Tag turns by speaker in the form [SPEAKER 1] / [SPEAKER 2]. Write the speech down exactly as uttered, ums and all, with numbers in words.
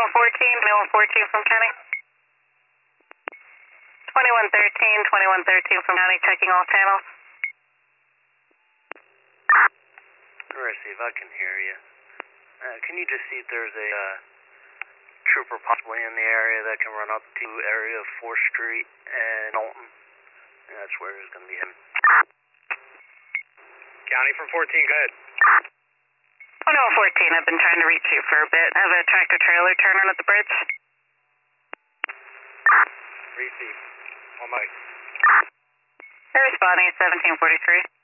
[SPEAKER 1] twenty-one fourteen, twenty-one fourteen from county. twenty-one thirteen, twenty-one thirteen from county, checking all channels.
[SPEAKER 2] I'm going to see if I can hear you. Uh, can you just see if there's a uh, trooper possibly in the area that can run up to area of fourth Street and Knowlton? And that's where it's going to be him.
[SPEAKER 3] County from fourteen, go ahead.
[SPEAKER 1] twenty-one fourteen, I've been trying to reach you for a bit. I have a tractor trailer turning at the bridge.
[SPEAKER 3] Receive. On mic.
[SPEAKER 1] They're responding at seventeen forty-three.